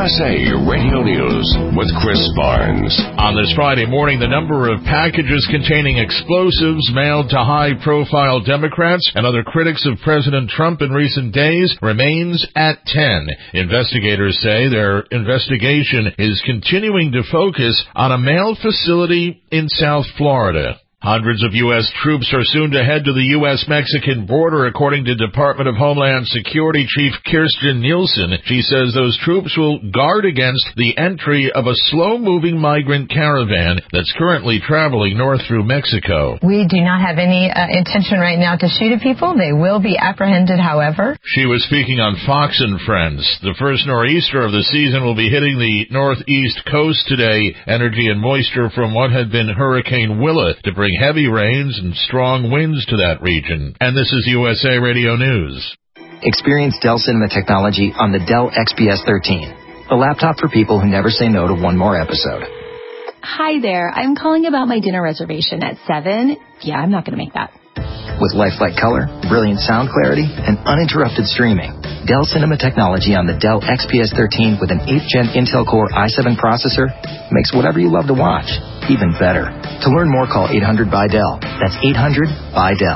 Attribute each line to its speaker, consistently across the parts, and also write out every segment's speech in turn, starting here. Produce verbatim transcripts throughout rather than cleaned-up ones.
Speaker 1: S A Radio News with Chris Barnes.
Speaker 2: On this Friday morning, the number of packages containing explosives mailed to high-profile Democrats and other critics of President Trump in recent days remains at ten. Investigators say their investigation is continuing to focus on a mail facility in South Florida. Hundreds of U S troops are soon to head to the U S Mexican border, according to Department of Homeland Security Chief Kirstjen Nielsen. She says those troops will guard against the entry of a slow-moving migrant caravan that's currently traveling north through Mexico.
Speaker 3: We do not have any uh, intention right now to shoot at people. They will be apprehended, however.
Speaker 2: She was speaking on Fox and Friends. The first nor'easter of the season will be hitting the northeast coast today. Energy and moisture from what had been Hurricane Willa to bring heavy rains and strong winds to that region. And this is U S A Radio News.
Speaker 4: Experience Dell Cinema technology on the Dell X P S thirteen, a laptop for people who never say no to one more episode.
Speaker 5: Hi there. I'm calling about my dinner reservation at seven. Yeah, I'm not going to make that.
Speaker 4: With lifelike color, brilliant sound clarity, and uninterrupted streaming, Dell Cinema technology on the Dell X P S thirteen with an eighth gen Intel Core i seven processor makes whatever you love to watch even better. To learn more, call eight hundred by Dell. That's eight hundred by Dell.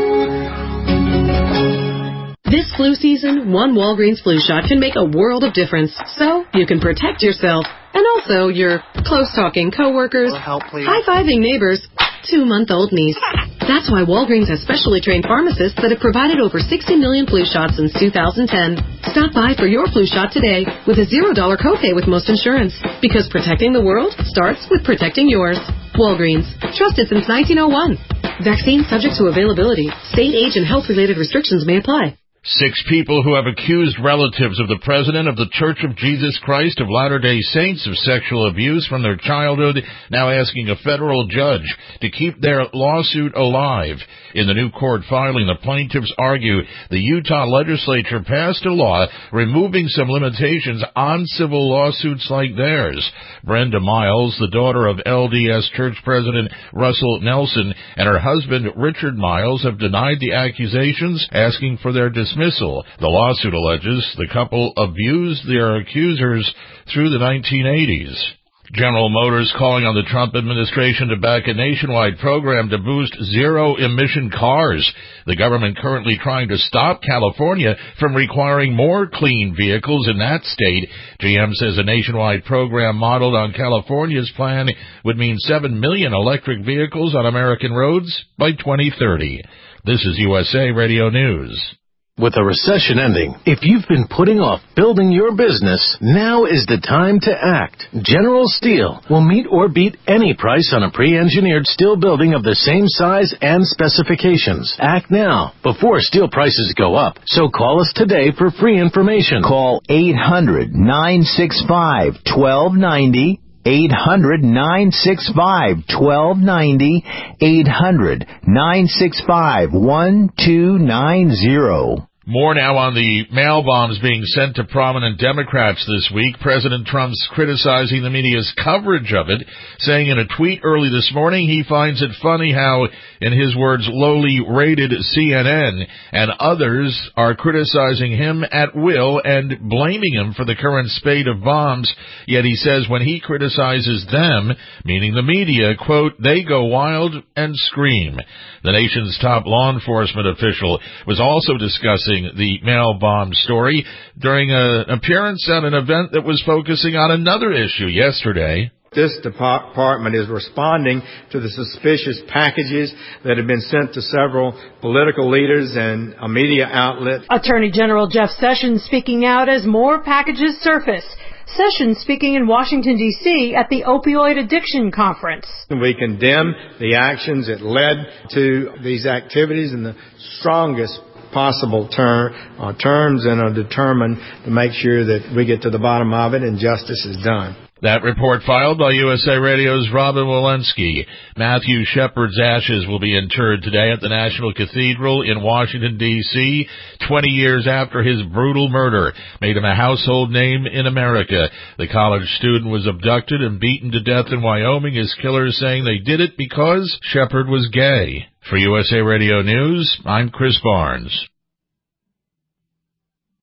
Speaker 6: This flu season, one Walgreens flu shot can make a world of difference. So you can protect yourself and also your close-talking coworkers, high-fiving neighbors, two-month-old niece. That's why Walgreens has specially trained pharmacists that have provided over sixty million flu shots since two thousand ten. Stop by for your flu shot today with a zero dollar copay with most insurance. Because protecting the world starts with protecting yours. Walgreens. Trusted since nineteen oh one. Vaccine subject to availability. State, age, and health-related restrictions may apply.
Speaker 2: Six people who have accused relatives of the president of the Church of Jesus Christ of Latter-day Saints of sexual abuse from their childhood now asking a federal judge to keep their lawsuit alive. In the new court filing, the plaintiffs argue the Utah legislature passed a law removing some limitations on civil lawsuits like theirs. Brenda Miles, the daughter of L D S Church President Russell Nelson, and her husband Richard Miles have denied the accusations, asking for their dismissal. The lawsuit alleges the couple abused their accusers through the nineteen eighties. General Motors calling on the Trump administration to back a nationwide program to boost zero-emission cars. The government currently trying to stop California from requiring more clean vehicles in that state. G M says a nationwide program modeled on California's plan would mean seven million electric vehicles on American roads by twenty thirty. This is U S A Radio News.
Speaker 7: With a recession ending, if you've been putting off building your business, now is the time to act. General Steel will meet or beat any price on a pre-engineered steel building of the same size and specifications. Act now, before steel prices go up. So call us today for free information.
Speaker 8: Call eight hundred, nine six five, one two nine zero. eight hundred, nine six five, one two nine zero. eight hundred, nine six five, one two nine zero.
Speaker 2: More now on the mail bombs being sent to prominent Democrats this week. President Trump's criticizing the media's coverage of it, saying in a tweet early this morning he finds it funny how, in his words, lowly rated C N N and others are criticizing him at will and blaming him for the current spate of bombs. Yet he says when he criticizes them, meaning the media, quote, they go wild and scream. The nation's top law enforcement official was also discussing the mail bomb story during an appearance at an event that was focusing on another issue yesterday.
Speaker 9: This department is responding to the suspicious packages that have been sent to several political leaders and a media outlet.
Speaker 10: Attorney General Jeff Sessions speaking out as more packages surface. Sessions speaking in Washington, D C at the Opioid Addiction Conference.
Speaker 9: We condemn the actions that led to these activities in the strongest possible ter- uh, terms and are determined to make sure that we get to the bottom of it and justice is done.
Speaker 2: That report filed by U S A Radio's Robin Walensky. Matthew Shepard's ashes will be interred today at the National Cathedral in Washington, D C, twenty years after his brutal murder made him a household name in America. The college student was abducted and beaten to death in Wyoming, his killers saying they did it because Shepard was gay. For U S A Radio News, I'm Chris Barnes.